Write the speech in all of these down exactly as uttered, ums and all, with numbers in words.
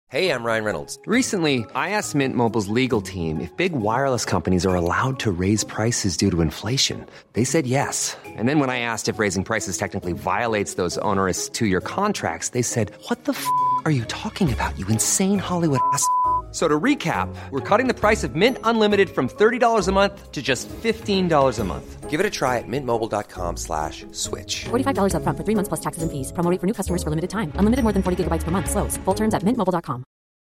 Hey, I'm Ryan Reynolds. Recently, I asked Mint Mobile's legal team if big wireless companies are allowed to raise prices due to inflation. They said yes. And then when I asked if raising prices technically violates those onerous two-year contracts, they said, what the f*** are you talking about, you insane Hollywood ass f- So to recap, we're cutting the price of Mint Unlimited from thirty dollars a month to just fifteen dollars a month. Give it a try at mintmobile.com slash switch. forty-five dollars up front for three months plus taxes and fees. Promo rate for new customers for limited time. Unlimited more than forty gigabytes per month. Slows full terms at mint mobile dot com.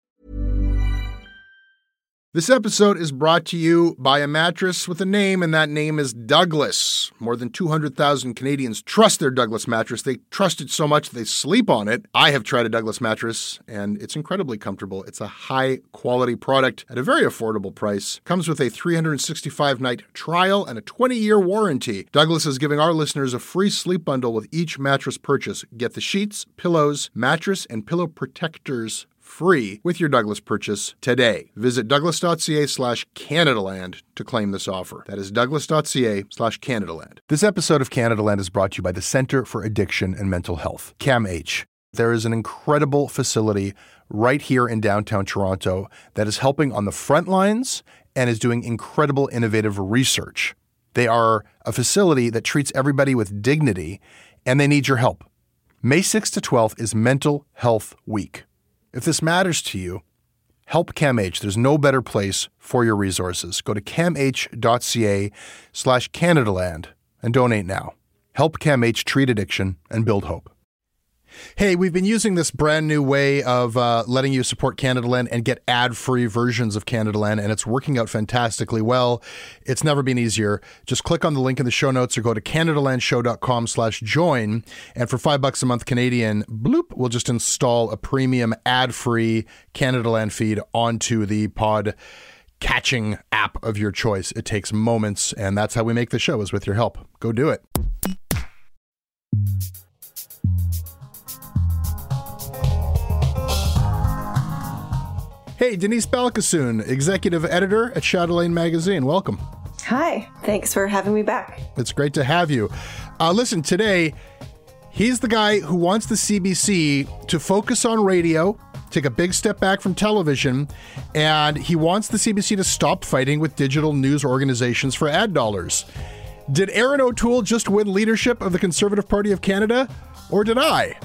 This episode is brought to you by a mattress with a name, and that name is Douglas. More than two hundred thousand Canadians trust their Douglas mattress. They trust it so much they sleep on it. I have tried a Douglas mattress, and it's incredibly comfortable. It's a high-quality product at a very affordable price. Comes with a three hundred sixty-five night trial and a twenty-year warranty. Douglas is giving our listeners a free sleep bundle with each mattress purchase. Get the sheets, pillows, mattress, and pillow protectors free with your Douglas purchase today. Visit douglas.ca slash Canadaland to claim this offer. That is douglas.ca slash Canadaland. This episode of Canadaland is brought to you by the Centre for Addiction and Mental Health, CAMH. There is an incredible facility right here in downtown Toronto that is helping on the front lines and is doing incredible innovative research. They are a facility that treats everybody with dignity, and they need your help. May sixth to twelfth is Mental Health Week. If this matters to you, help CAMH. There's no better place for your resources. Go to camh.ca slash Canadaland and donate now. Help CAMH treat addiction and build hope. Hey, we've been using this brand new way of uh, letting you support Canadaland and get ad-free versions of Canadaland, and it's working out fantastically well. It's never been easier. Just click on the link in the show notes or go to canadalandshow.com slash join, and for five bucks a month Canadian, bloop, we'll just install a premium ad-free Canadaland feed onto the pod catching app of your choice. It takes moments, and that's how we make the show, is with your help. Go do it. Hey, Denise Balkasoon, executive editor at Chatelaine Magazine. Welcome. Hi. Thanks for having me back. It's great to have you. Uh, listen, today, he's the guy who wants the C B C to focus on radio, take a big step back from television, and he wants the C B C to stop fighting with digital news organizations for ad dollars. Did Erin O'Toole just win leadership of the Conservative Party of Canada, or did I?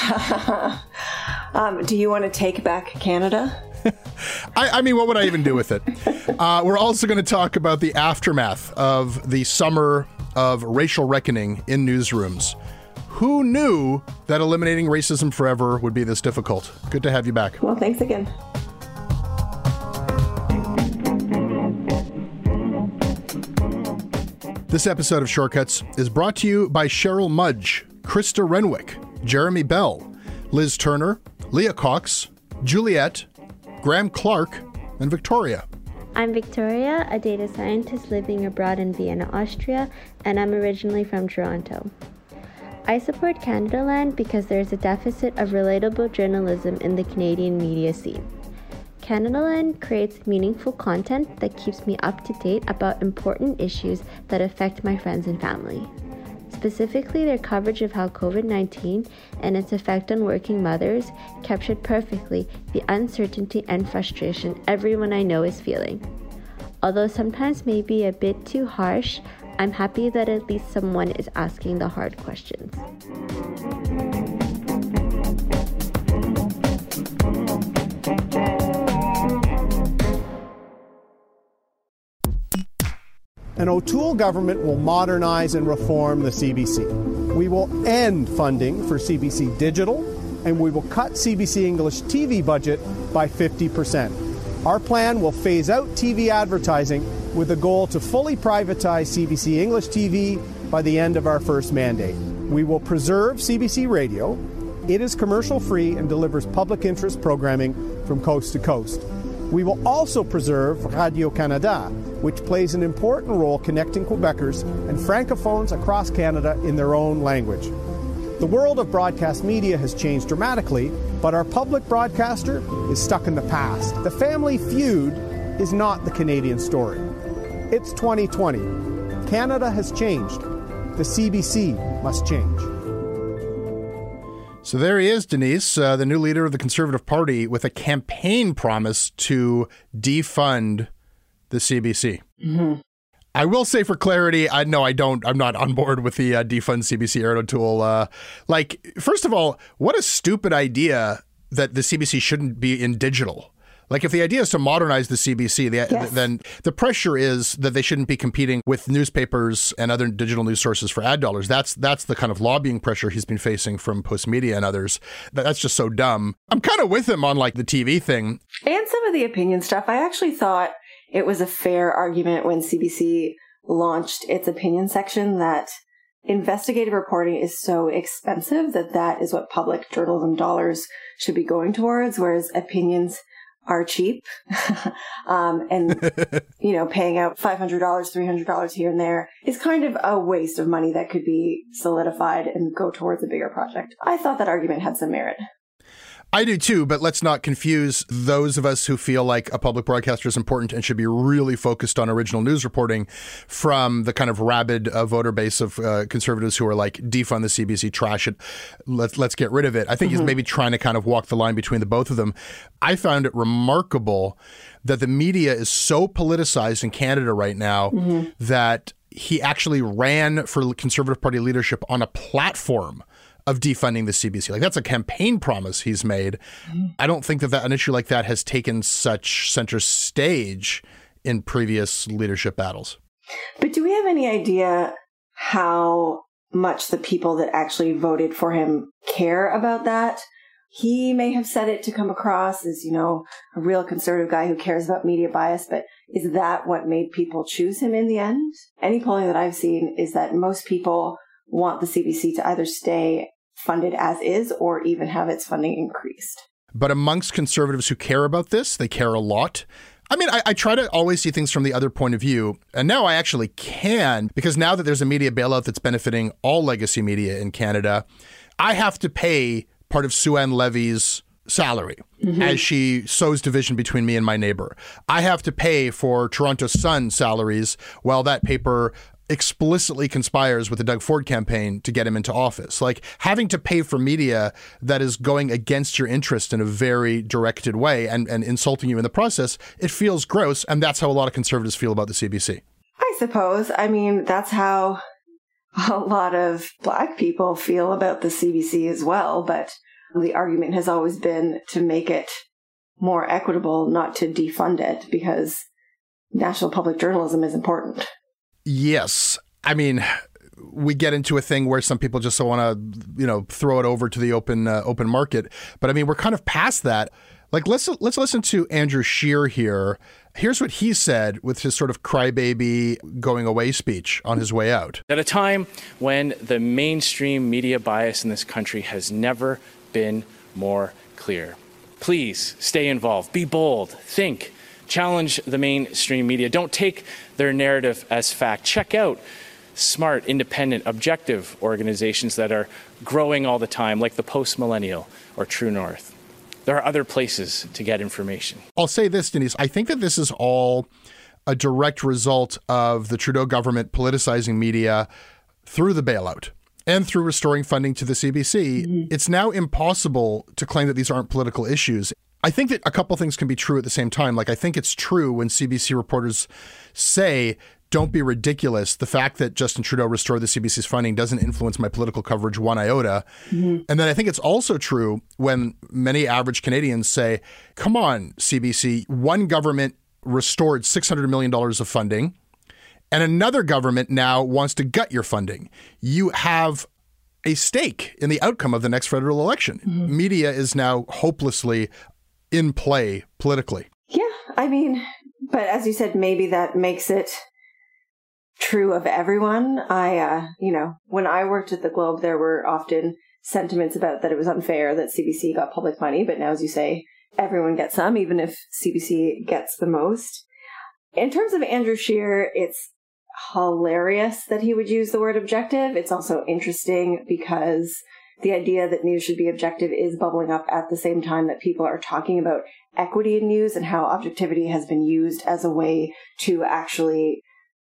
um, do you want to take back Canada? I, I mean, what would I even do with it? Uh, we're also going to talk about the aftermath of the summer of racial reckoning in newsrooms. Who knew that eliminating racism forever would be this difficult? Good to have you back. Well, thanks again. This episode of Shortcuts is brought to you by Cheryl Mudge, Krista Renwick, Jeremy Bell, Liz Turner, Leah Cox, Juliet, Graham Clark, and Victoria. I'm Victoria, a data scientist living abroad in Vienna, Austria, and I'm originally from Toronto. I support Canadaland because there is a deficit of relatable journalism in the Canadian media scene. Canadaland creates meaningful content that keeps me up to date about important issues that affect my friends and family. Specifically, their coverage of how covid nineteen and its effect on working mothers captured perfectly the uncertainty and frustration everyone I know is feeling. Although sometimes may be a bit too harsh, I'm happy that at least someone is asking the hard questions. An O'Toole government will modernize and reform the C B C. We will end funding for C B C Digital, and we will cut C B C English T V budget by fifty percent. Our plan will phase out T V advertising with a goal to fully privatize C B C English T V by the end of our first mandate. We will preserve C B C Radio. It is commercial-free and delivers public interest programming from coast to coast. We will also preserve Radio-Canada, which plays an important role connecting Quebecers and Francophones across Canada in their own language. The world of broadcast media has changed dramatically, but our public broadcaster is stuck in the past. The Family Feud is not the Canadian story. It's twenty twenty. Canada has changed. The C B C must change. So there he is, Denise, uh, the new leader of the Conservative Party, with a campaign promise to defund the C B C. Mm-hmm. I will say for clarity, I no, I don't. I'm not on board with the uh, defund C B C Erdo tool. Uh, like, first of all, what a stupid idea that the C B C shouldn't be in digital. Like, if the idea is to modernize the C B C, the, yes. then the pressure is that they shouldn't be competing with newspapers and other digital news sources for ad dollars. That's that's the kind of lobbying pressure he's been facing from Postmedia and others. That's just so dumb. I'm kind of with him on, like, the T V thing. And some of the opinion stuff. I actually thought it was a fair argument when C B C launched its opinion section that investigative reporting is so expensive that that is what public journalism dollars should be going towards, whereas opinions are cheap. um, and, you know, paying out five hundred dollars, three hundred dollars here and there is kind of a waste of money that could be solidified and go towards a bigger project. I thought that argument had some merit. I do too, but let's not confuse those of us who feel like a public broadcaster is important and should be really focused on original news reporting from the kind of rabid uh, voter base of uh, conservatives who are like, defund the C B C, trash it, let's let's get rid of it. I think mm-hmm. he's maybe trying to kind of walk the line between the both of them. I found it remarkable that the media is so politicized in Canada right now mm-hmm. that he actually ran for Conservative Party leadership on a platform of defunding the C B C. Like, that's a campaign promise he's made. Mm-hmm. I don't think that, that an issue like that has taken such center stage in previous leadership battles. But do we have any idea how much the people that actually voted for him care about that? He may have said it to come across as, you know, a real conservative guy who cares about media bias, but is that what made people choose him in the end? Any polling that I've seen is that most people want the C B C to either stay funded as is or even have its funding increased. But amongst conservatives who care about this, they care a lot. I mean, I, I try to always see things from the other point of view. And now I actually can, because now that there's a media bailout that's benefiting all legacy media in Canada, I have to pay part of Sue-Ann Levy's salary mm-hmm. as she sows division between me and my neighbor. I have to pay for Toronto Sun salaries while that paper explicitly conspires with the Doug Ford campaign to get him into office. Like, having to pay for media that is going against your interest in a very directed way and, and insulting you in the process, it feels gross. And that's how a lot of conservatives feel about the C B C. I suppose. I mean, that's how a lot of Black people feel about the C B C as well. But the argument has always been to make it more equitable, not to defund it, because national public journalism is important. Yes. I mean, we get into a thing where some people just want to, you know, throw it over to the open uh, open market. But I mean, we're kind of past that. Like, let's let's listen to Andrew Scheer here. Here's what he said with his sort of crybaby going away speech on his way out. At a time when the mainstream media bias in this country has never been more clear. Please stay involved, be bold, think. Challenge the mainstream media. Don't take their narrative as fact. Check out smart, independent, objective organizations that are growing all the time, like the Post Millennial or True North. There are other places to get information. I'll say this, Denise. I think that this is all a direct result of the Trudeau government politicizing media through the bailout and through restoring funding to the C B C. Mm-hmm. It's now impossible to claim that these aren't political issues. I think that a couple things can be true at the same time. Like, I think it's true when C B C reporters say, don't be ridiculous. The fact that Justin Trudeau restored the C B C's funding doesn't influence my political coverage one iota. Mm-hmm. And then I think it's also true when many average Canadians say, come on, C B C, one government restored six hundred million dollars of funding and another government now wants to gut your funding. You have a stake in the outcome of the next federal election. Mm-hmm. Media is now hopelessly in play politically. Yeah, I mean, but as you said, maybe that makes it true of everyone. I, uh, you know, when I worked at the Globe, there were often sentiments about that it was unfair that C B C got public money, but now, as you say, everyone gets some, even if C B C gets the most. In terms of Andrew Scheer, it's hilarious that he would use the word objective. It's also interesting because the idea that news should be objective is bubbling up at the same time that people are talking about equity in news and how objectivity has been used as a way to actually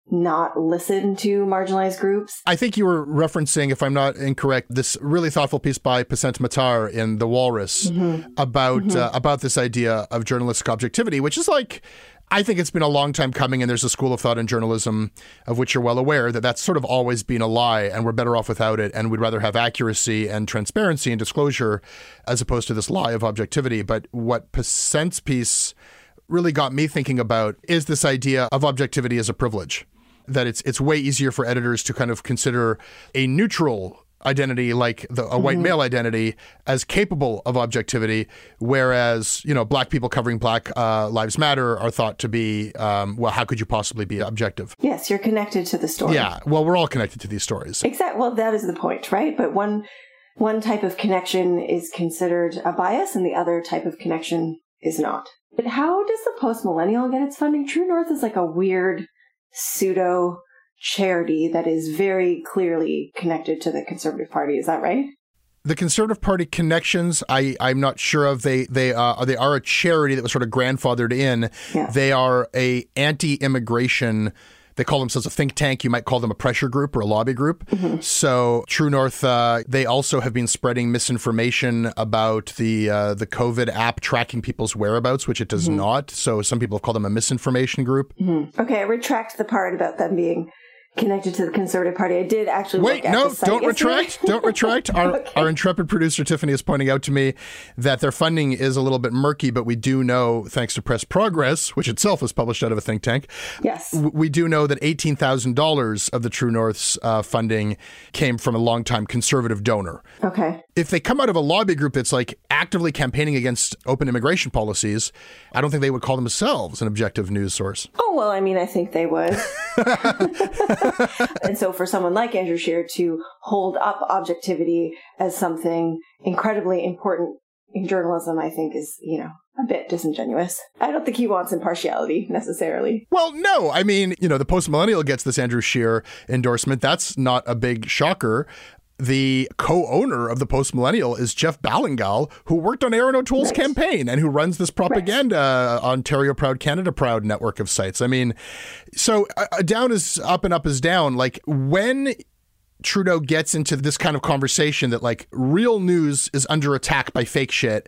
not listen to marginalized groups. I think you were referencing, if I'm not incorrect, this really thoughtful piece by Pasent Matar in The Walrus mm-hmm. about mm-hmm. Uh, about this idea of journalistic objectivity, which is like, I think it's been a long time coming, and there's a school of thought in journalism of which you're well aware that that's sort of always been a lie, and we're better off without it, and we'd rather have accuracy and transparency and disclosure as opposed to this lie of objectivity. But what Pasent's piece really got me thinking about is this idea of objectivity as a privilege, that it's it's way easier for editors to kind of consider a neutral identity like the, a white mm-hmm. male identity as capable of objectivity, whereas, you know, black people covering Black uh, Lives Matter are thought to be, um, well, how could you possibly be objective? Yes, you're connected to the story. Yeah, well, we're all connected to these stories. Exactly. Well, that is the point, right? But one one type of connection is considered a bias and the other type of connection is not. But how does the Post-Millennial get its funding? True North is like a weird pseudo charity that is very clearly connected to the Conservative Party. Is that right? The Conservative Party connections, I, I'm not sure of. They they uh, they are a charity that was sort of grandfathered in. Yeah. They are a anti-immigration. They call themselves a think tank. You might call them a pressure group or a lobby group. Mm-hmm. So True North, uh, they also have been spreading misinformation about the uh, the COVID app tracking people's whereabouts, which it does mm-hmm. not. So some people have called them a misinformation group. Mm-hmm. Okay, I retract the part about them being connected to the Conservative Party. I did actually Wait, look at no, the site don't yesterday. retract. Don't retract. Our Okay. our intrepid producer, Tiffany, is pointing out to me that their funding is a little bit murky, but we do know, thanks to Press Progress, which itself was published out of a think tank, yes, w- we do know that eighteen thousand dollars of the True North's uh, funding came from a longtime Conservative donor. Okay. If they come out of a lobby group that's like actively campaigning against open immigration policies, I don't think they would call themselves an objective news source. Oh, well, I mean, I think they would. And so for someone like Andrew Scheer to hold up objectivity as something incredibly important in journalism, I think is, you know, a bit disingenuous. I don't think he wants impartiality necessarily. Well, no. I mean, you know, the Post-Millennial gets this Andrew Scheer endorsement. That's not a big shocker. The co-owner of the Post-Millennial is Jeff Ballingal, who worked on Aaron O'Toole's right. campaign and who runs this propaganda right. Ontario Proud, Canada Proud network of sites. I mean, so uh, down is up and up is down. Like when Trudeau gets into this kind of conversation that like real news is under attack by fake shit,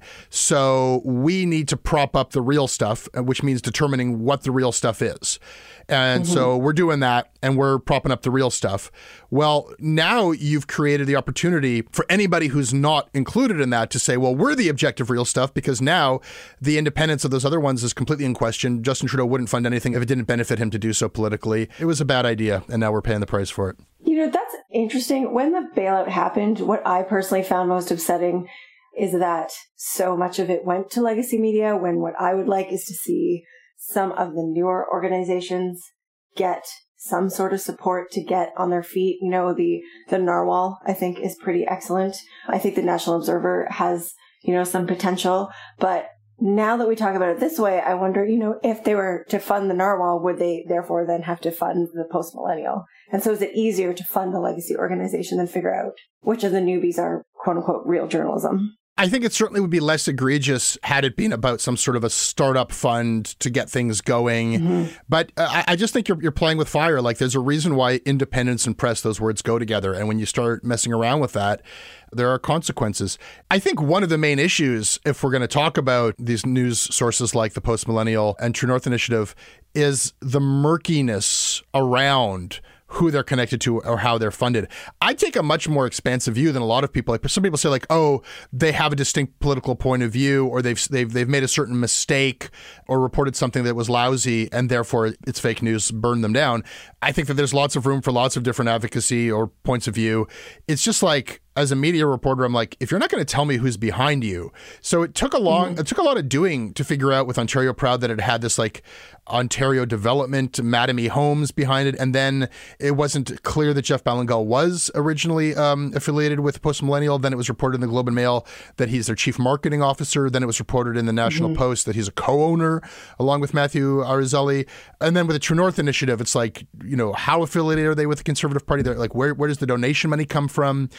so we need to prop up the real stuff, which means determining what the real stuff is. And mm-hmm. so we're doing that and we're propping up the real stuff. Well, now you've created the opportunity for anybody who's not included in that to say, well, we're the objective real stuff, because now the independence of those other ones is completely in question. Justin Trudeau wouldn't fund anything if it didn't benefit him to do so politically. It was a bad idea, and now we're paying the price for it. You know, that's interesting. When the bailout happened, what I personally found most upsetting is that so much of it went to legacy media, when what I would like is to see some of the newer organizations get some sort of support to get on their feet. You know, the, the Narwhal, I think, is pretty excellent. I think the National Observer has, you know, some potential. But now that we talk about it this way, I wonder, you know, if they were to fund the Narwhal, would they therefore then have to fund the Post-Millennial? And so is it easier to fund the legacy organization than figure out which of the newbies are, quote unquote, real journalism? I think it certainly would be less egregious had it been about some sort of a startup fund to get things going. Mm-hmm. But uh, I, I just think you're, you're playing with fire. Like, there's a reason why independence and press, those words go together. And when you start messing around with that, there are consequences. I think one of the main issues, if we're going to talk about these news sources like the Post-Millennial and True North Initiative, is the murkiness around who they're connected to or how they're funded. I take a much more expansive view than a lot of people. Like, some people say, like, oh, they have a distinct political point of view, or they've they've they've made a certain mistake or reported something that was lousy, and therefore it's fake news, burn them down. I think that there's lots of room for lots of different advocacy or points of view. It's just like, as a media reporter, I'm like, if you're not going to tell me who's behind you. So it took a long, mm-hmm. it took a lot of doing to figure out with Ontario Proud that it had this like Ontario Development, Mattamy Homes behind it. And then it wasn't clear that Jeff Ballingal was originally um, affiliated with Post-Millennial. Then it was reported in the Globe and Mail that he's their chief marketing officer. Then it was reported in the National mm-hmm. Post that he's a co-owner along with Matthew Arizelli. And then with the True North Initiative, it's like, you know, how affiliated are they with the Conservative Party? They're like, where, where does the donation money come from?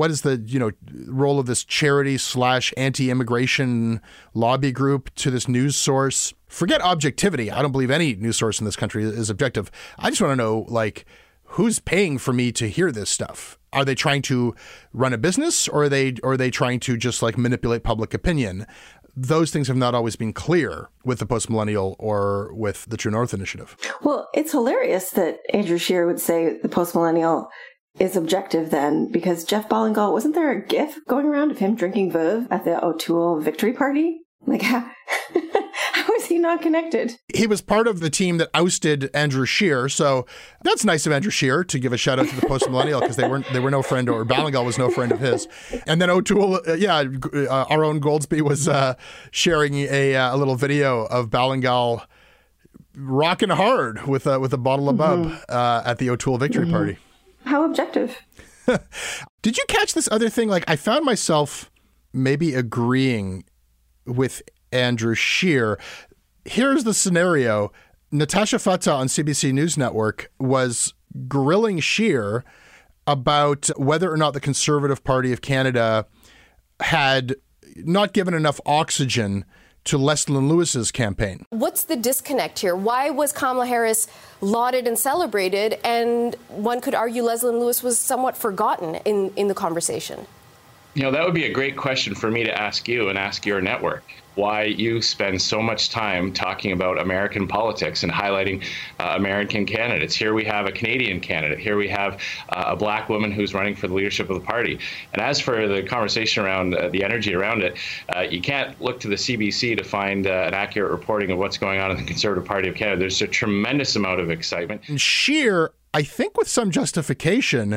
what is the, you know, role of this charity slash anti-immigration lobby group to this news source? Forget objectivity. I don't believe any news source in this country is objective. I just want to know, like, who's paying for me to hear this stuff? Are they trying to run a business, or are they, or are they trying to just like manipulate public opinion? Those things have not always been clear with the Postmillennial or with the True North Initiative. Well, it's hilarious that Andrew Scheer would say the Postmillennial is objective then, because Jeff Ballingall, wasn't there a gif going around of him drinking Veuve at the O'Toole victory party? Like, how, how is he not connected? He was part of the team that ousted Andrew Scheer, so that's nice of Andrew Scheer to give a shout out to the Postmillennial, because they weren't they were no friend, or Ballingall was no friend of his. And then O'Toole, uh, yeah, uh, our own Goldsby was uh, sharing a, uh, a little video of Ballingall rocking hard with a, with a bottle of bub mm-hmm. uh, at the O'Toole victory mm-hmm. party. How objective. Did you catch this other thing? Like, I found myself maybe agreeing with Andrew Scheer. Here's the scenario. Natasha Fatah on C B C News Network was grilling Scheer about whether or not the Conservative Party of Canada had not given enough oxygen to Leslyn Lewis's campaign. What's the disconnect here? Why was Kamala Harris lauded and celebrated, and one could argue Leslyn Lewis was somewhat forgotten in, in the conversation? You know, that would be a great question for me to ask you and ask your network. Why you spend so much time talking about American politics and highlighting uh, American candidates. Here we have a Canadian candidate. Here we have uh, a black woman who's running for the leadership of the party. And as for the conversation around uh, the energy around it, uh, you can't look to the C B C to find uh, an accurate reporting of what's going on in the Conservative Party of Canada. There's a tremendous amount of excitement. And Scheer, I think with some justification,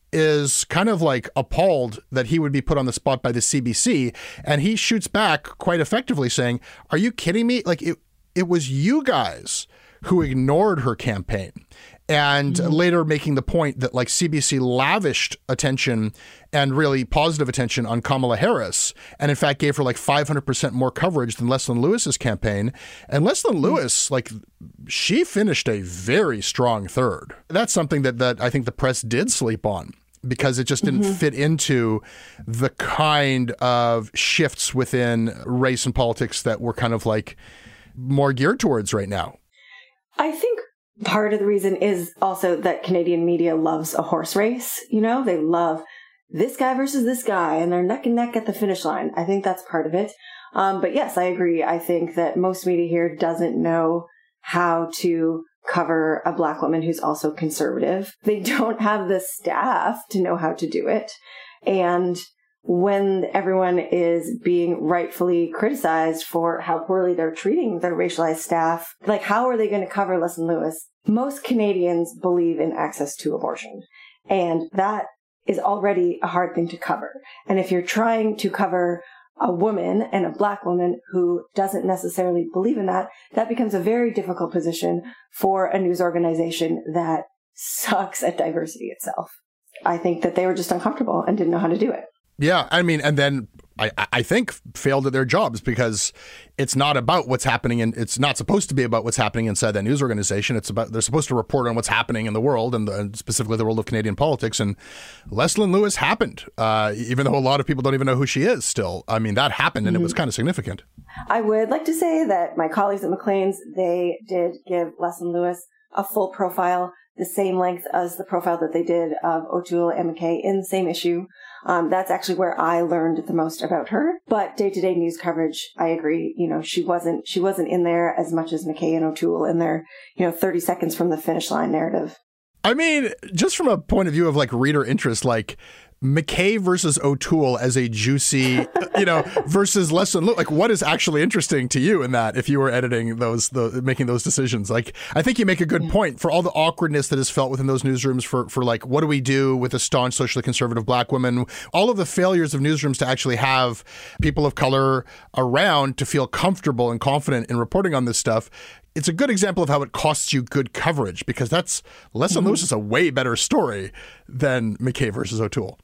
is kind of like appalled that he would be put on the spot by the C B C. And he shoots back quite effectively saying, are you kidding me? Like, it, it was you guys who ignored her campaign. And mm-hmm. later making the point that, like, C B C lavished attention and really positive attention on Kamala Harris, and in fact gave her like five hundred percent more coverage than Leslyn Lewis's campaign. And Leslyn Lewis, like, she finished a very strong third. That's something that, that I think the press did sleep on, because it just didn't mm-hmm. fit into the kind of shifts within race and politics that we're kind of like more geared towards right now. I think part of the reason is also that Canadian media loves a horse race. You know, they love this guy versus this guy, and they're neck and neck at the finish line. I think that's part of it. Um, but yes, I agree. I think that most media here doesn't know how to cover a black woman who's also conservative. They don't have the staff to know how to do it. And when everyone is being rightfully criticized for how poorly they're treating their racialized staff, like, how are they going to cover Leslyn Lewis? Most Canadians believe in access to abortion, and that is already a hard thing to cover. And if you're trying to cover a woman and a black woman who doesn't necessarily believe in that, that becomes a very difficult position for a news organization that sucks at diversity itself. I think that they were just uncomfortable and didn't know how to do it. Yeah, I mean, and then I, I think failed at their jobs, because it's not about what's happening, and it's not supposed to be about what's happening inside that news organization. It's about, they're supposed to report on what's happening in the world, and, the, and specifically the world of Canadian politics. And Leslyn Lewis happened, uh, even though a lot of people don't even know who she is still. I mean, that happened, and mm-hmm. it was kind of significant. I would like to say that my colleagues at Maclean's, they did give Leslyn Lewis a full profile, the same length as the profile that they did of O'Toole and McKay in the same issue. Um, that's actually where I learned the most about her. But day-to-day news coverage, I agree. You know, she wasn't she wasn't in there as much as McKay and O'Toole in their, you know, thirty seconds from the finish line narrative. I mean, just from a point of view of like reader interest, like McKay versus O'Toole as a juicy, you know, versus Leslyn Lewis. Like, what is actually interesting to you in that, if you were editing those, the, making those decisions? Like, I think you make a good point for all the awkwardness that is felt within those newsrooms for, for like, what do we do with a staunch socially conservative black woman? All of the failures of newsrooms to actually have people of color around to feel comfortable and confident in reporting on this stuff. It's a good example of how it costs you good coverage, because that's Leslyn mm-hmm. Lewis is a way better story than McKay versus O'Toole.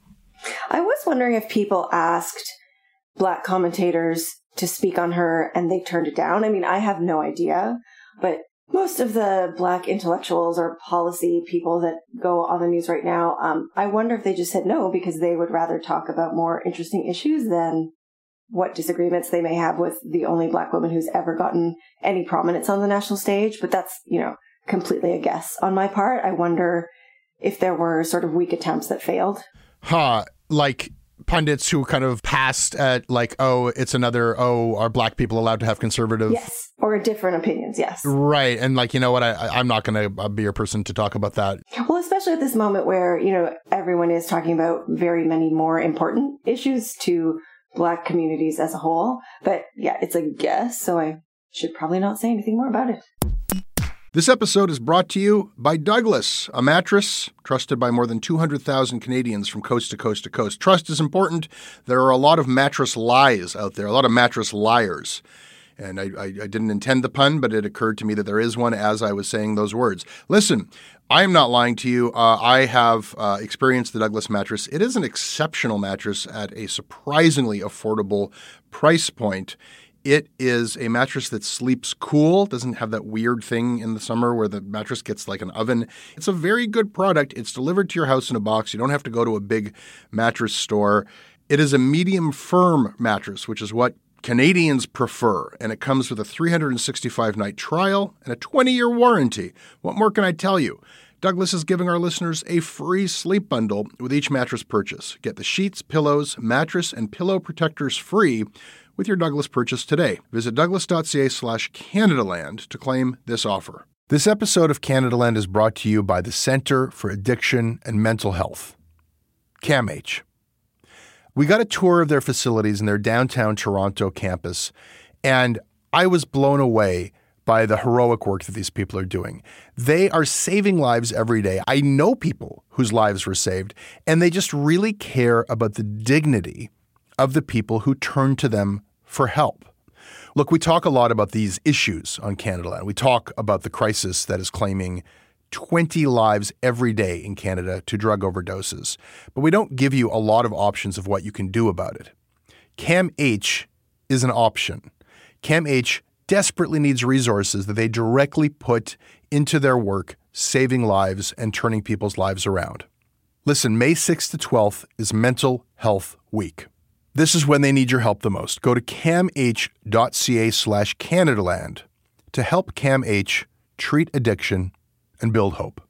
I was wondering if people asked black commentators to speak on her and they turned it down. I mean, I have no idea, but most of the Black intellectuals or policy people that go on the news right now, um, I wonder if they just said no because they would rather talk about more interesting issues than what disagreements they may have with the only Black woman who's ever gotten any prominence on the national stage. But that's, you know, completely a guess on my part. I wonder if there were sort of weak attempts that failed. Huh. Like pundits who kind of passed at like, oh, it's another, oh, are Black people allowed to have conservative? Yes. Or different opinions. Yes. Right. And like, you know what, I, I'm not going to be your person to talk about that. Well, especially at this moment where, you know, everyone is talking about very many more important issues to Black communities as a whole. But yeah, it's a guess. So I should probably not say anything more about it. This episode is brought to you by Douglas, a mattress trusted by more than two hundred thousand Canadians from coast to coast to coast. Trust is important. There are a lot of mattress lies out there, a lot of mattress liars. And I, I, I didn't intend the pun, but it occurred to me that there is one as I was saying those words. Listen, I am not lying to you. Uh, I have uh, experienced the Douglas mattress. It is an exceptional mattress at a surprisingly affordable price point. It is a mattress that sleeps cool, doesn't have that weird thing in the summer where the mattress gets like an oven. It's a very good product. It's delivered to your house in a box. You don't have to go to a big mattress store. It is a medium firm mattress, which is what Canadians prefer, and it comes with a three hundred sixty-five night trial and a twenty year warranty. What more can I tell you? Douglas is giving our listeners a free sleep bundle with each mattress purchase. Get the sheets, pillows, mattress, and pillow protectors free with your Douglas purchase today. Visit douglas.ca slash Canadaland to claim this offer. This episode of Canadaland is brought to you by the Centre for Addiction and Mental Health, CAMH. We got a tour of their facilities in their downtown Toronto campus, and I was blown away by the heroic work that these people are doing. They are saving lives every day. I know people whose lives were saved, and they just really care about the dignity of the people who turn to them for help. Look, we talk a lot about these issues on Canadaland. We talk about the crisis that is claiming twenty lives every day in Canada to drug overdoses, but we don't give you a lot of options of what you can do about it. CAMH is an option. CAMH desperately needs resources that they directly put into their work, saving lives and turning people's lives around. Listen, May sixth to twelfth is Mental Health Week. This is when they need your help the most. Go to camh.ca slash Canadaland to help CAMH treat addiction and build hope.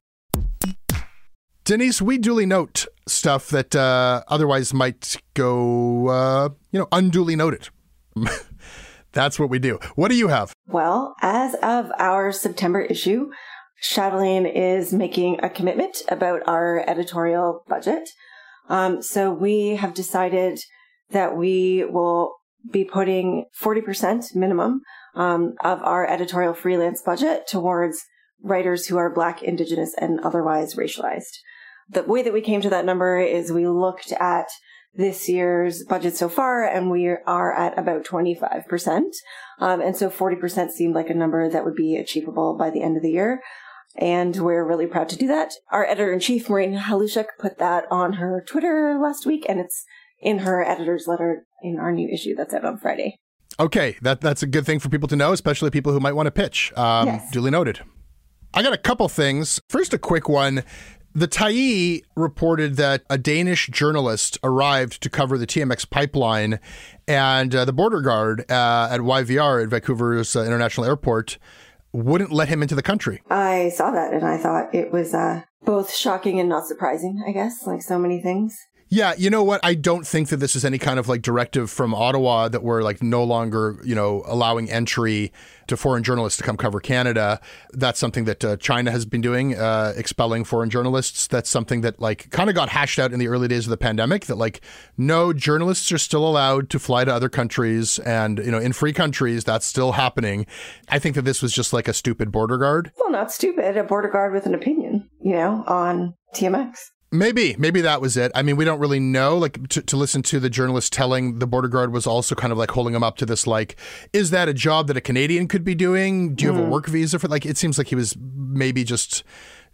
Denise, we duly note stuff that uh, otherwise might go, uh, you know, unduly noted. That's what we do. What do you have? Well, as of our September issue, Chatelaine is making a commitment about our editorial budget. Um, so we have decided that we will be putting forty percent minimum um, of our editorial freelance budget towards writers who are Black, Indigenous, and otherwise racialized. The way that we came to that number is we looked at this year's budget so far, and we are at about twenty-five percent. Um, and so forty percent seemed like a number that would be achievable by the end of the year. And we're really proud to do that. Our editor-in-chief, Maureen Halushak, put that on her Twitter last week, and it's in her editor's letter in our new issue that's out on Friday. Okay, that that's a good thing for people to know, especially people who might want to pitch. Um, yes. Duly noted. I got a couple things. First, a quick one. The Tyee reported that a Danish journalist arrived to cover the T M X pipeline, and uh, the border guard uh, at Y V R at Vancouver's uh, International Airport wouldn't let him into the country. I saw that, and I thought it was uh, both shocking and not surprising, I guess, like so many things. Yeah, you know what? I don't think that this is any kind of like directive from Ottawa that we're like no longer, you know, allowing entry to foreign journalists to come cover Canada. That's something that uh, China has been doing, uh, expelling foreign journalists. That's something that like kind of got hashed out in the early days of the pandemic, that like no, journalists are still allowed to fly to other countries, and, you know, in free countries, that's still happening. I think that this was just like a stupid border guard. Well, not stupid, a border guard with an opinion, you know, on T M X. Maybe, maybe that was it. I mean, we don't really know. Like to, to listen to the journalist telling the border guard was also kind of like holding him up to this, like, is that a job that a Canadian could be doing? Do you mm. have a work visa for? Like, it seems like he was maybe just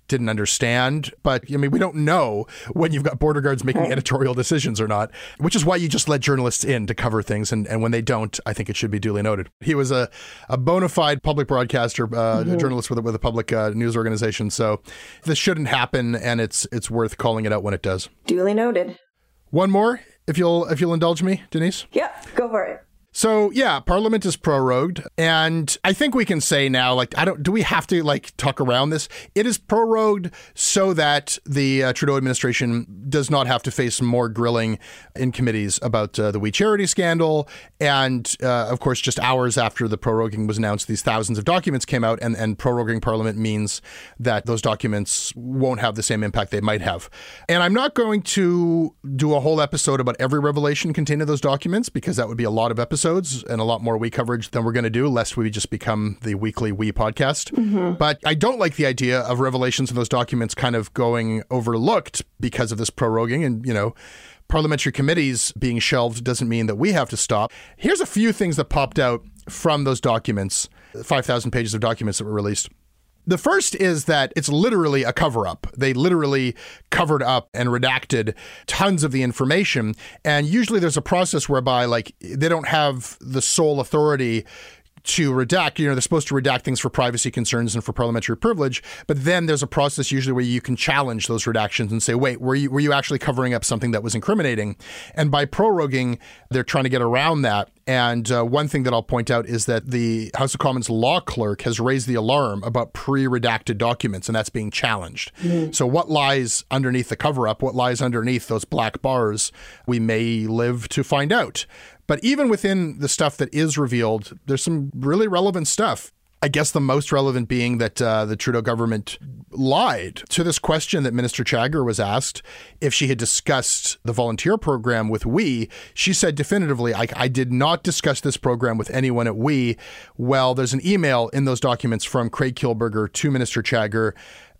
didn't understand. But I mean, we don't know when you've got border guards making right. editorial decisions or not, which is why you just let journalists in to cover things. And, and when they don't, I think it should be duly noted. He was a, a bona fide public broadcaster, uh, mm-hmm. a journalist with a, with a public uh, news organization. So this shouldn't happen, and it's it's worth calling it out when it does. Duly noted. One more, if you'll if you'll indulge me, Denise. Yep, go for it. So, yeah, Parliament is prorogued, and I think we can say now, like, I don't, do we have to, like, talk around this? It is prorogued so that the uh, Trudeau administration does not have to face more grilling in committees about uh, the We Charity scandal. And, uh, of course, just hours after the proroguing was announced, these thousands of documents came out, and, and proroguing Parliament means that those documents won't have the same impact they might have. And I'm not going to do a whole episode about every revelation contained in those documents, because that would be a lot of episodes and a lot more We coverage than we're going to do, lest we just become the weekly We podcast. Mm-hmm. But I don't like the idea of revelations in those documents kind of going overlooked because of this proroguing. And, you know, parliamentary committees being shelved doesn't mean that we have to stop. Here's a few things that popped out from those documents, five thousand pages of documents that were released. The first is that it's literally a cover-up. They literally covered up and redacted tons of the information. And usually there's a process whereby, like, they don't have the sole authority to redact. You know, they're supposed to redact things for privacy concerns and for parliamentary privilege. But then there's a process usually where you can challenge those redactions and say, wait, were you were you actually covering up something that was incriminating? And by proroguing, they're trying to get around that. And uh, one thing that I'll point out is that the House of Commons law clerk has raised the alarm about pre-redacted documents, and that's being challenged. Mm. So what lies underneath the cover-up, what lies underneath those black bars, we may live to find out. But even within the stuff that is revealed, there's some really relevant stuff. I guess the most relevant being that uh, the Trudeau government lied to this question that Minister Chagger was asked if she had discussed the volunteer program with We. She said definitively, I, I did not discuss this program with anyone at We. Well, there's an email in those documents from Craig Kielburger to Minister Chagger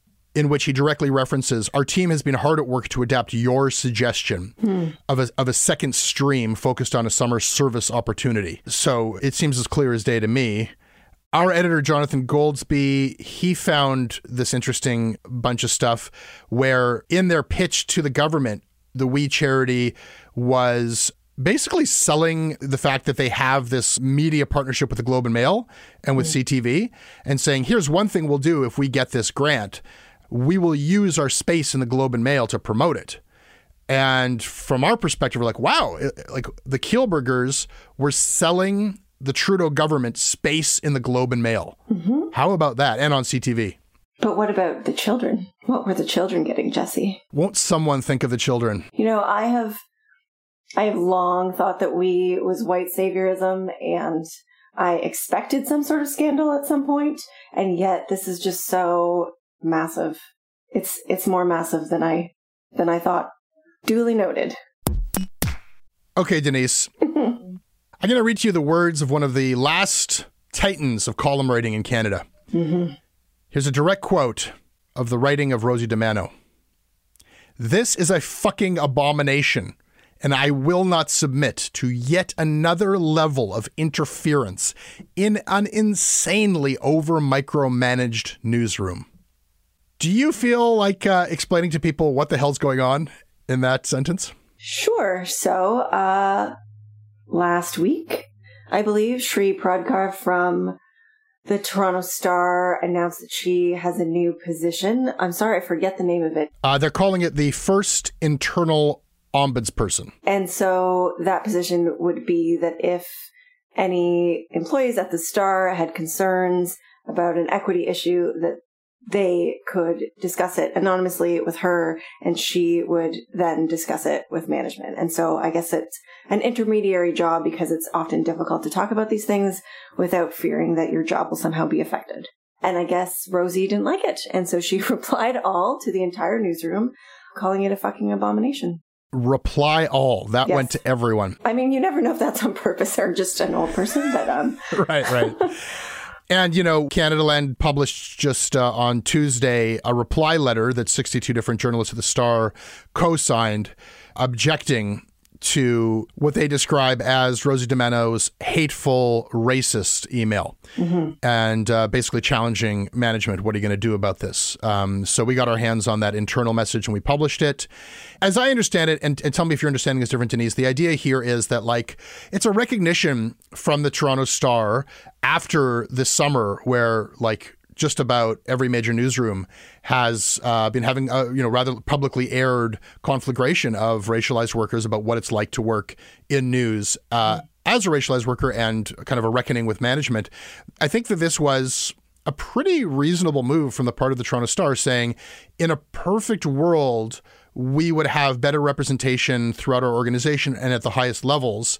in which he directly references, our team has been hard at work to adapt your suggestion hmm. of a of a second stream focused on a summer service opportunity. So it seems as clear as day to me. Our editor, Jonathan Goldsby, he found this interesting bunch of stuff where in their pitch to the government, the We Charity was basically selling the fact that they have this media partnership with the Globe and Mail and with mm. C T V and saying, here's one thing we'll do if we get this grant. We will use our space in the Globe and Mail to promote it. And from our perspective, we're like, wow, like the Kielburgers were selling the Trudeau government space in the Globe and Mail. Mm-hmm. How about that? And on C T V. But what about the children? What were the children getting, Jesse? Won't someone think of the children? You know, I have I have long thought that We was white saviorism, and I expected some sort of scandal at some point, and yet this is just so massive. It's it's more massive than I than I thought. Duly noted. Okay, Denise. I'm going to read to you the words of one of the last titans of column writing in Canada. Mm-hmm. Here's a direct quote of the writing of Rosie DiManno. This is a fucking abomination, and I will not submit to yet another level of interference in an insanely over-micromanaged newsroom. Do you feel like uh, explaining to people what the hell's going on in that sentence? Sure. So, uh... last week, I believe, Shri Prodkar from the Toronto Star announced that she has a new position. I'm sorry, I forget the name of it. Uh, they're calling it the first internal ombudsperson. And so that position would be that if any employees at the Star had concerns about an equity issue, that they could discuss it anonymously with her, and she would then discuss it with management. And so I guess it's an intermediary job because it's often difficult to talk about these things without fearing that your job will somehow be affected. And I guess Rosie didn't like it. And so she replied all to the entire newsroom, calling it a fucking abomination. Reply all. That yes. went to everyone. I mean, you never know if that's on purpose or just an old person, but um. right, right. And, you know, Canadaland published just uh, on Tuesday a reply letter that sixty-two different journalists at the Star co-signed objecting to what they describe as Rosie DiMenno's hateful, racist email, mm-hmm. and uh, basically challenging management. What are you going to do about this? Um, so we got our hands on that internal message and we published it. As I understand it, and, and tell me if your understanding is different, Denise, the idea here is that like it's a recognition from the Toronto Star after this summer where like just about every major newsroom has uh, been having a, you know, rather publicly aired conflagration of racialized workers about what it's like to work in news uh, as a racialized worker and kind of a reckoning with management. I think that this was a pretty reasonable move from the part of the Toronto Star saying, in a perfect world, we would have better representation throughout our organization and at the highest levels.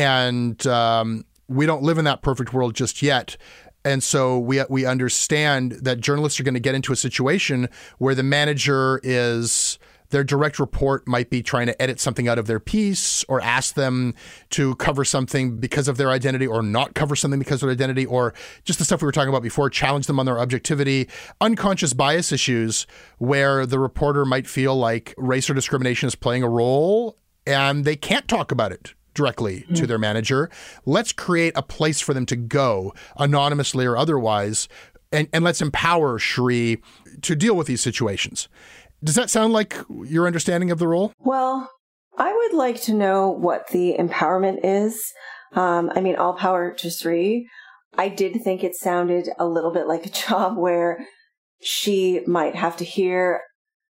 And um, we don't live in that perfect world just yet. And so we we understand that journalists are going to get into a situation where the manager is, their direct report might be trying to edit something out of their piece or ask them to cover something because of their identity or not cover something because of their identity, or just the stuff we were talking about before, challenge them on their objectivity, unconscious bias issues where the reporter might feel like race or discrimination is playing a role and they can't talk about it directly to their manager. Let's create a place for them to go, anonymously or otherwise, and, and let's empower Sri to deal with these situations. Does that sound like your understanding of the role? Well, I would like to know what the empowerment is. Um, I mean, all power to Sri. I did think it sounded a little bit like a job where she might have to hear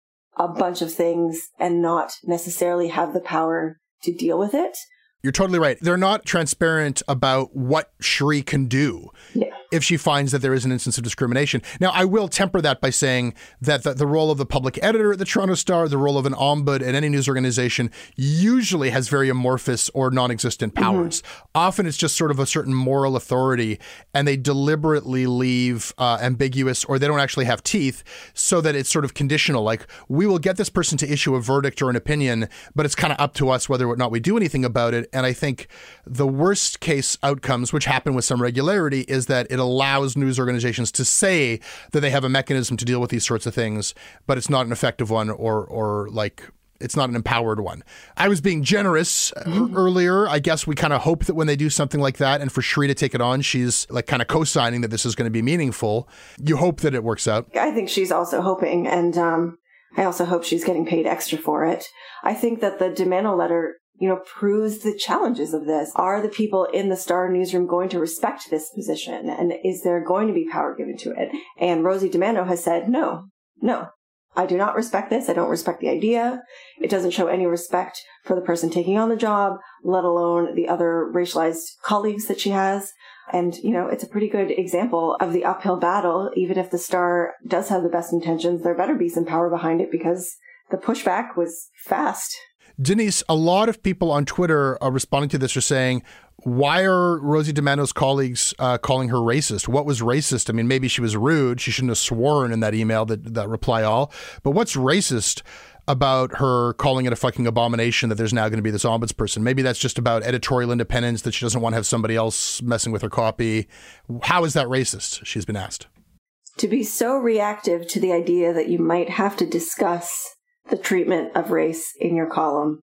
a bunch of things and not necessarily have the power to deal with it. You're totally right. They're not transparent about what Sri can do yeah. if she finds that there is an instance of discrimination. Now, I will temper that by saying that the, the role of the public editor at the Toronto Star, the role of an ombud at any news organization usually has very amorphous or non-existent powers. Mm-hmm. Often it's just sort of a certain moral authority, and they deliberately leave uh, ambiguous, or they don't actually have teeth, so that it's sort of conditional. Like, we will get this person to issue a verdict or an opinion, but it's kind of up to us whether or not we do anything about it. And I think the worst case outcomes, which happen with some regularity, is that it allows news organizations to say that they have a mechanism to deal with these sorts of things, but it's not an effective one, or or like it's not an empowered one. I was being generous mm-hmm. earlier. I guess we kind of hope that when they do something like that, and for Sri to take it on, she's like kind of co-signing that this is going to be meaningful. You hope that it works out. I think she's also hoping, and um, I also hope she's getting paid extra for it. I think that the DiMenno letter, you know, proves the challenges of this. Are the people in the Star newsroom going to respect this position? And is there going to be power given to it? And Rosie DiMenno has said, no, no, I do not respect this. I don't respect the idea. It doesn't show any respect for the person taking on the job, let alone the other racialized colleagues that she has. And, you know, it's a pretty good example of the uphill battle. Even if the Star does have the best intentions, there better be some power behind it, because the pushback was fast. Denise, a lot of people on Twitter are responding to this are saying, why are Rosie DiMenno's colleagues uh, calling her racist? What was racist? I mean, maybe she was rude. She shouldn't have sworn in that email, that, that reply all. But what's racist about her calling it a fucking abomination that there's now going to be this ombudsperson? Maybe that's just about editorial independence, that she doesn't want to have somebody else messing with her copy. How is that racist? She's been asked. To be so reactive to the idea that you might have to discuss the treatment of race in your column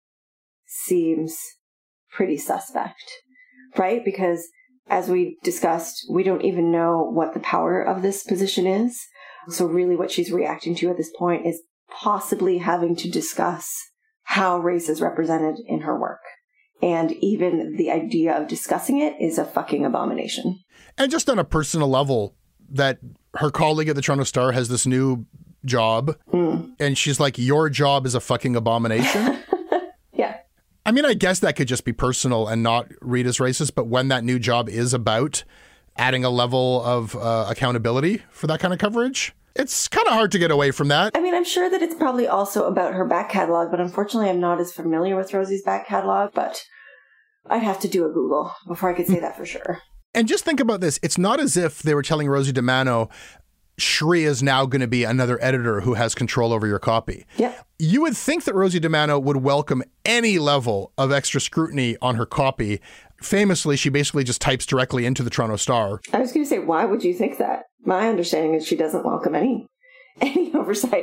seems pretty suspect, right? Because as we discussed, we don't even know what the power of this position is. So really what she's reacting to at this point is possibly having to discuss how race is represented in her work. And even the idea of discussing it is a fucking abomination. And just on a personal level, that her colleague at the Toronto Star has this new job, mm. and she's like, your job is a fucking abomination. Yeah. I mean, I guess that could just be personal and not read as racist, but when that new job is about adding a level of uh, accountability for that kind of coverage, it's kind of hard to get away from that. I mean, I'm sure that it's probably also about her back catalog, but unfortunately I'm not as familiar with Rosie's back catalog, but I'd have to do a Google before I could say that for sure. And just think about this. It's not as if they were telling Rosie DiMenno, Sri is now going to be another editor who has control over your copy. Yeah. You would think that Rosie DiMenno would welcome any level of extra scrutiny on her copy. Famously, she basically just types directly into the Toronto Star. I was going to say, why would you think that? My understanding is she doesn't welcome any any oversight.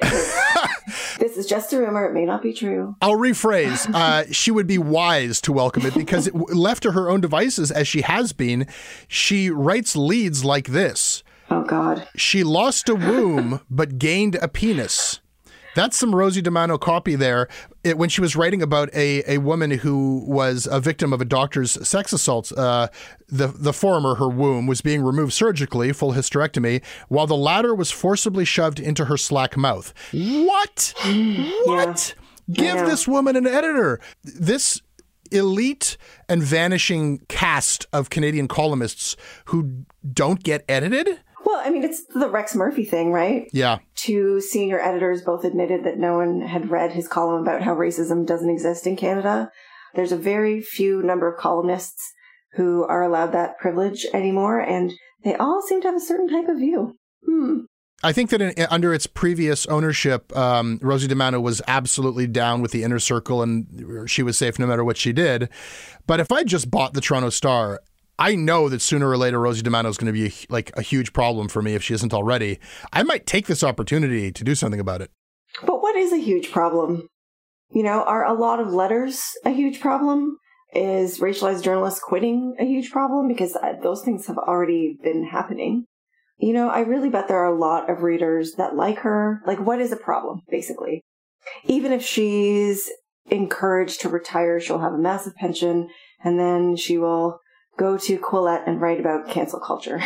This is just a rumor. It may not be true. I'll rephrase. Uh, she would be wise to welcome it because it, left to her own devices, as she has been, she writes leads like this. Oh, God. She lost a womb, but gained a penis. That's some Rosie DiManno copy there. It, when she was writing about a, a woman who was a victim of a doctor's sex assault, uh, the, the former, her womb, was being removed surgically, full hysterectomy, while the latter was forcibly shoved into her slack mouth. What? What? Yeah. Give this woman an editor. This elite and vanishing cast of Canadian columnists who don't get edited? Well, I mean, it's the Rex Murphy thing, right? Yeah. Two senior editors both admitted that no one had read his column about how racism doesn't exist in Canada. There's a very few number of columnists who are allowed that privilege anymore, and they all seem to have a certain type of view. Hmm. I think that in, under its previous ownership, um, Rosie DiManno was absolutely down with the inner circle, and she was safe no matter what she did. But if I just bought the Toronto Star, I know that sooner or later Rosie DiManno is going to be like a huge problem for me if she isn't already. I might take this opportunity to do something about it. But what is a huge problem? You know, are a lot of letters a huge problem? Is racialized journalists quitting a huge problem? Because those things have already been happening. You know, I really bet there are a lot of readers that like her. Like, what is a problem, basically? Even if she's encouraged to retire, she'll have a massive pension, and then she will go to Quillette and write about cancel culture.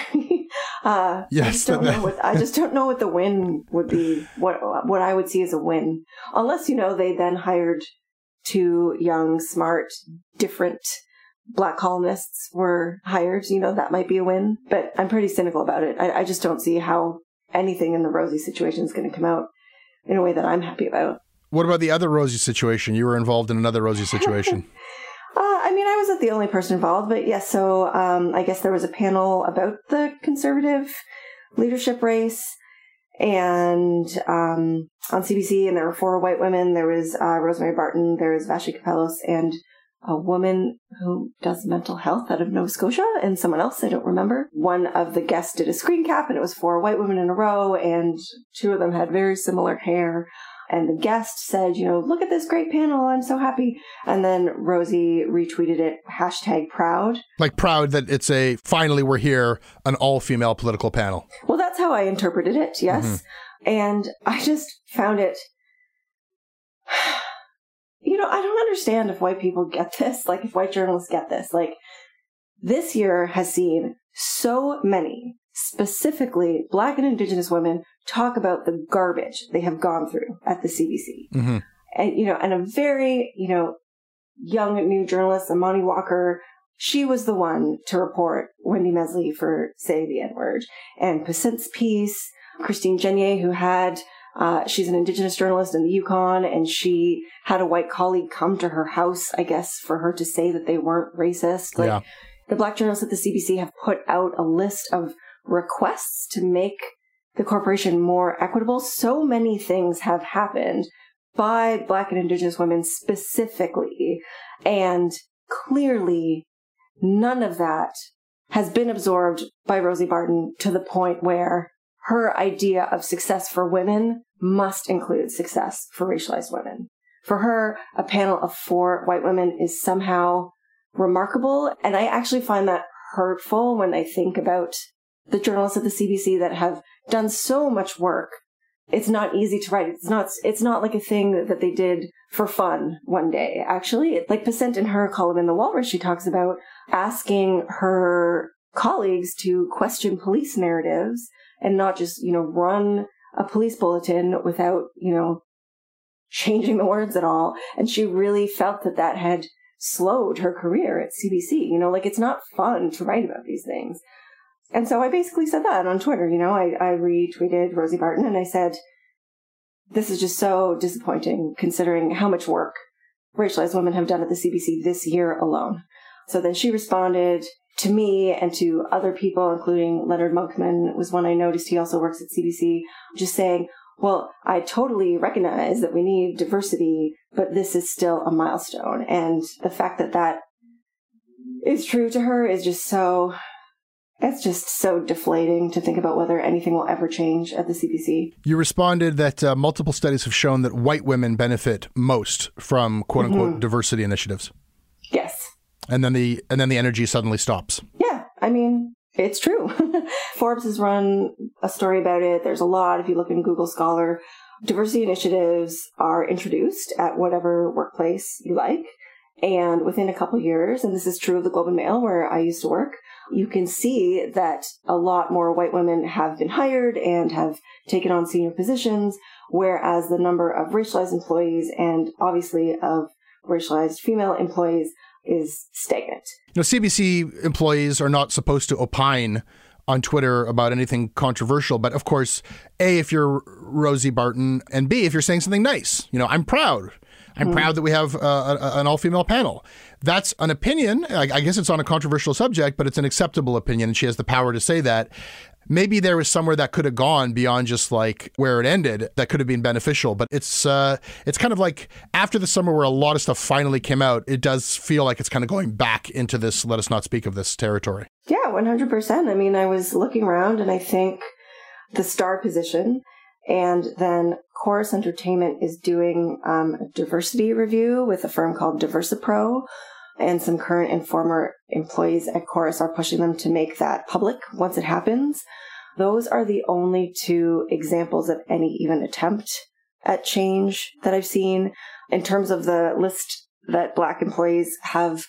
uh, yes, I just don't know what I just don't know what the win would be. What what I would see as a win, unless you know they then hired two young, smart, different Black columnists were hired. You know, that might be a win. But I'm pretty cynical about it. I, I just don't see how anything in the Rosie situation is going to come out in a way that I'm happy about. What about the other Rosie situation? You were involved in another Rosie situation. Uh, I mean, I wasn't the only person involved, but yes, so um, I guess there was a panel about the Conservative leadership race and um, on C B C, and there were four white women. There was uh, Rosemary Barton, there was Vashi Kapelos, and a woman who does mental health out of Nova Scotia, and someone else, I don't remember. One of the guests did a screen cap, and it was four white women in a row, and two of them had very similar hair. And the guest said, you know, look at this great panel. I'm so happy. And then Rosie retweeted it, hashtag proud. Like proud that it's a, finally we're here, an all-female political panel. Well, that's how I interpreted it, yes. Mm-hmm. And I just found it, you know, I don't understand if white people get this, like if white journalists get this. Like, this year has seen so many, specifically Black and Indigenous women, talk about the garbage they have gone through at the C B C. Mm-hmm. And, you know, and a very, you know, young new journalist, Amani Walker, she was the one to report Wendy Mesley for saying the N-word. And Pacint's piece, Christine Genier, who had, uh, she's an Indigenous journalist in the Yukon, and she had a white colleague come to her house, I guess, for her to say that they weren't racist. Like, yeah. The Black journalists at the C B C have put out a list of requests to make the corporation more equitable. So many things have happened by Black and Indigenous women specifically, and clearly none of that has been absorbed by Rosie Barton to the point where her idea of success for women must include success for racialized women. For her, a panel of four white women is somehow remarkable, and I actually find that hurtful when I think about the journalists at the C B C that have done so much work. It's not easy to write. It's not, it's not like a thing that they did for fun one day. Actually, like Pacint in her column in The Walrus, she talks about asking her colleagues to question police narratives and not just, you know, run a police bulletin without, you know, changing the words at all. And she really felt that that had slowed her career at C B C. You know, like, it's not fun to write about these things. And so I basically said that on Twitter. You know, I, I retweeted Rosie Barton and I said, this is just so disappointing considering how much work racialized women have done at the C B C this year alone. So then she responded to me and to other people, including Leonard Monkman was one I noticed. He also works at C B C, just saying, well, I totally recognize that we need diversity, but this is still a milestone. And the fact that that is true to her is just so It's just so deflating to think about whether anything will ever change at the C B C. You responded that uh, multiple studies have shown that white women benefit most from quote unquote mm-hmm. diversity initiatives. Yes. And then the and then the energy suddenly stops. Yeah. I mean, it's true. Forbes has run a story about it. There's a lot. If you look in Google Scholar, diversity initiatives are introduced at whatever workplace you like. And within a couple of years, and this is true of the Globe and Mail where I used to work, you can see that a lot more white women have been hired and have taken on senior positions, whereas the number of racialized employees and obviously of racialized female employees is stagnant. You know, C B C employees are not supposed to opine on Twitter about anything controversial. But of course, A, if you're Rosie Barton, and B, if you're saying something nice, you know, I'm proud. I'm mm. proud that we have uh, a, an all-female panel. That's an opinion. I, I guess it's on a controversial subject, but it's an acceptable opinion, and she has the power to say that. Maybe there was somewhere that could have gone beyond just like where it ended that could have been beneficial. But it's uh, it's kind of like after the summer where a lot of stuff finally came out, it does feel like it's kind of going back into this let us not speak of this territory. Yeah, one hundred percent. I mean, I was looking around and I think the star position and then Chorus Entertainment is doing um, a diversity review with a firm called DiversiPro. And some current and former employees at Chorus are pushing them to make that public once it happens. Those are the only two examples of any even attempt at change that I've seen. In terms of the list that Black employees have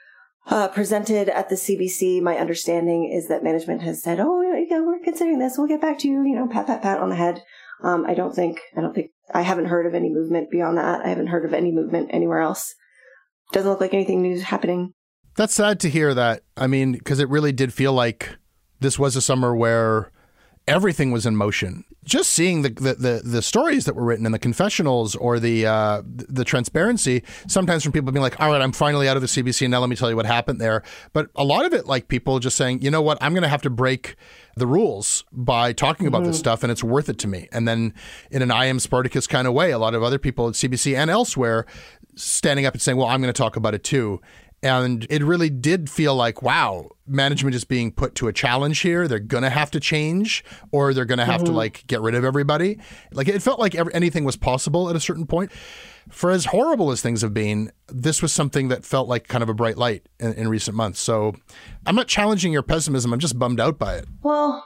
uh, presented at the C B C, my understanding is that management has said, oh, yeah, we're considering this. We'll get back to you, you know, pat, pat, pat on the head. Um, I don't think, I don't think, I haven't heard of any movement beyond that. I haven't heard of any movement anywhere else. Doesn't look like anything new is happening. That's sad to hear that. I mean, because it really did feel like this was a summer where everything was in motion. Just seeing the the the, the stories that were written in the confessionals or the uh, the transparency, sometimes from people being like, all right, I'm finally out of the C B C, now let me tell you what happened there. But a lot of it, like people just saying, you know what, I'm going to have to break the rules by talking about mm-hmm. this stuff, and it's worth it to me. And then in an I am Spartacus kind of way, a lot of other people at C B C and elsewhere standing up and saying, well, I'm going to talk about it too. And it really did feel like, wow, management is being put to a challenge here. They're going to have to change, or they're going to have mm-hmm. to like get rid of everybody. Like it felt like every, anything was possible at a certain point. For as horrible as things have been, this was something that felt like kind of a bright light in, in recent months. So I'm not challenging your pessimism. I'm just bummed out by it. Well,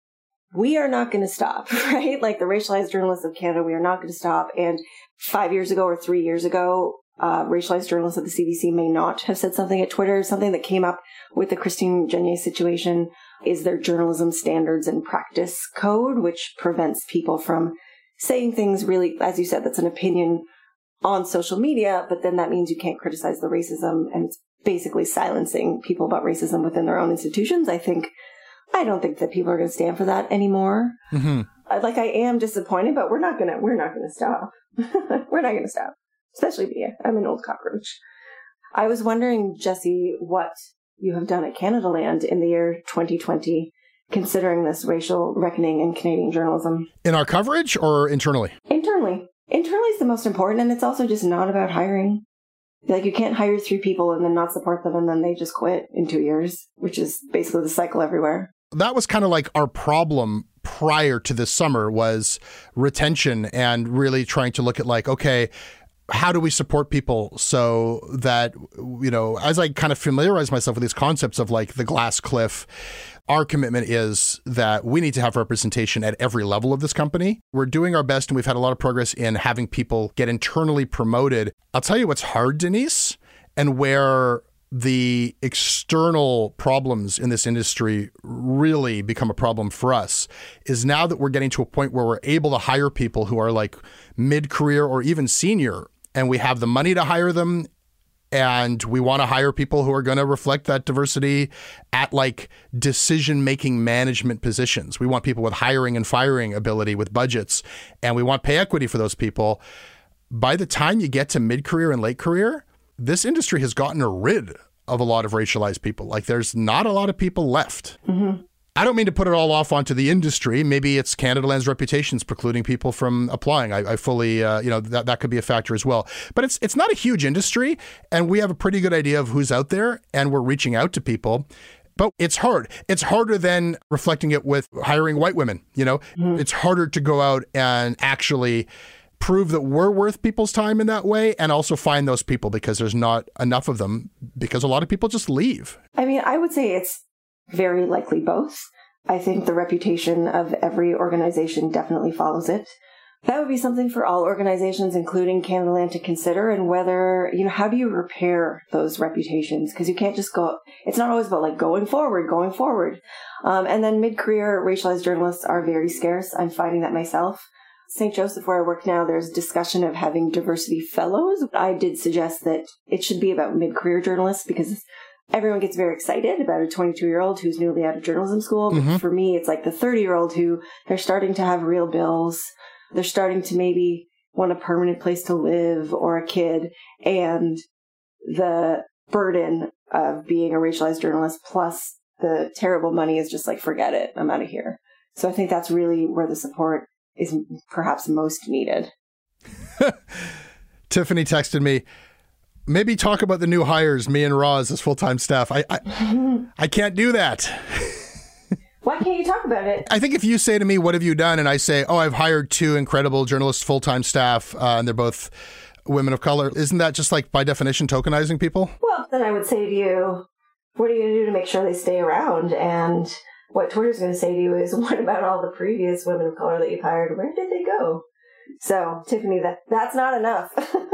we are not going to stop, right? Like the Racialized Journalists of Canada, we are not going to stop. And five years ago or three years ago, Uh, racialized journalists at the C B C may not have said something at Twitter. Something that came up with the Christine Genier situation is their journalism standards and practice code, which prevents people from saying things really, as you said, that's an opinion on social media, but then that means you can't criticize the racism, and it's basically silencing people about racism within their own institutions. I think, I don't think that people are going to stand for that anymore. Mm-hmm. Like I am disappointed, but we're not going to, we're not going to stop. We're not going to stop. Especially me. I'm an old cockroach. I was wondering, Jesse, what you have done at Canada Land in the year twenty twenty, considering this racial reckoning in Canadian journalism. In our coverage or internally? Internally. Internally is the most important, and it's also just not about hiring. Like, you can't hire three people and then not support them, and then they just quit in two years, which is basically the cycle everywhere. That was kind of like our problem prior to this summer, was retention and really trying to look at like, okay, how do we support people so that, you know, as I kind of familiarize myself with these concepts of like the glass cliff, our commitment is that we need to have representation at every level of this company. We're doing our best, and we've had a lot of progress in having people get internally promoted. I'll tell you what's hard, Denise, and where the external problems in this industry really become a problem for us, is now that we're getting to a point where we're able to hire people who are like mid-career or even senior, and we have the money to hire them, and we want to hire people who are going to reflect that diversity at like decision-making management positions. We want people with hiring and firing ability with budgets, and we want pay equity for those people. By the time you get to mid-career and late career, this industry has gotten rid of a lot of racialized people. Like there's not a lot of people left. Mm-hmm. I don't mean to put it all off onto the industry. Maybe it's Canada Land's reputations precluding people from applying. I, I fully, uh, you know, that, that could be a factor as well. But it's it's not a huge industry, and we have a pretty good idea of who's out there, and we're reaching out to people. But it's hard. It's harder than reflecting it with hiring white women. You know, mm. It's harder to go out and actually prove that we're worth people's time in that way, and also find those people because there's not enough of them, because a lot of people just leave. I mean, I would say it's very likely both. I think the reputation of every organization definitely follows it. That would be something for all organizations, including Canadaland, to consider, and whether, you know, how do you repair those reputations? Because you can't just go, it's not always about like going forward, going forward. Um, and then mid-career racialized journalists are very scarce. I'm finding that myself. Saint Joseph, where I work now, there's discussion of having diversity fellows. I did suggest that it should be about mid-career journalists because everyone gets very excited about a twenty-two-year-old who's newly out of journalism school. But mm-hmm. for me, it's like the thirty-year-old who they're starting to have real bills. They're starting to maybe want a permanent place to live or a kid, and the burden of being a racialized journalist plus the terrible money is just like, forget it, I'm out of here. So I think that's really where the support is perhaps most needed. Tiffany texted me, maybe talk about the new hires, me and Roz as full-time staff. I I, I can't do that. Why can't you talk about it? I think if you say to me, what have you done? And I say, oh, I've hired two incredible journalists, full-time staff, uh, and they're both women of color. Isn't that just like by definition tokenizing people? Well, then I would say to you, what are you going to do to make sure they stay around? And what Twitter's going to say to you is, what about all the previous women of color that you've hired? Where did they go? So, Tiffany, that that's not enough.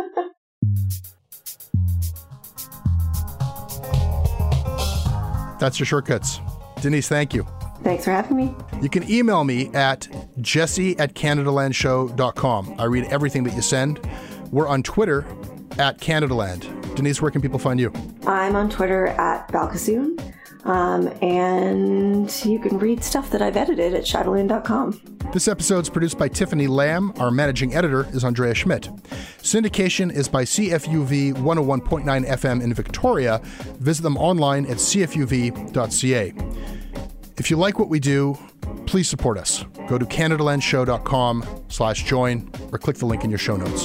That's your shortcuts. Denise, thank you. Thanks for having me. You can email me at jesse at canadalandshow dot com. I read everything that you send. We're on Twitter at Canadaland. Denise, where can people find you? I'm on Twitter at Balkasoon. Um, and you can read stuff that I've edited at shadowland dot com. This episode's produced by Tiffany Lamb. Our managing editor is Andrea Schmidt. Syndication is by C F U V one oh one point nine F M in Victoria. Visit them online at c f u v dot c a. If you like what we do, please support us. Go to canadalandshow dot com slash join or click the link in your show notes.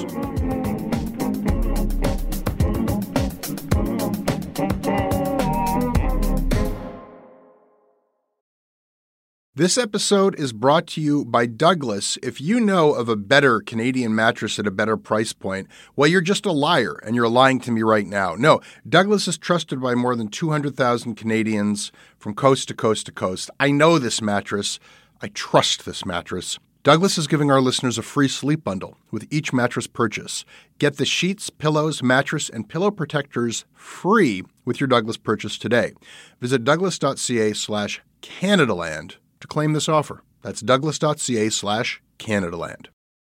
This episode is brought to you by Douglas. If you know of a better Canadian mattress at a better price point, well, you're just a liar, and you're lying to me right now. No, Douglas is trusted by more than two hundred thousand Canadians from coast to coast to coast. I know this mattress. I trust this mattress. Douglas is giving our listeners a free sleep bundle with each mattress purchase. Get the sheets, pillows, mattress, and pillow protectors free with your Douglas purchase today. Visit douglas.ca slash Canadaland to claim this offer. That's douglas.ca slash Canadaland.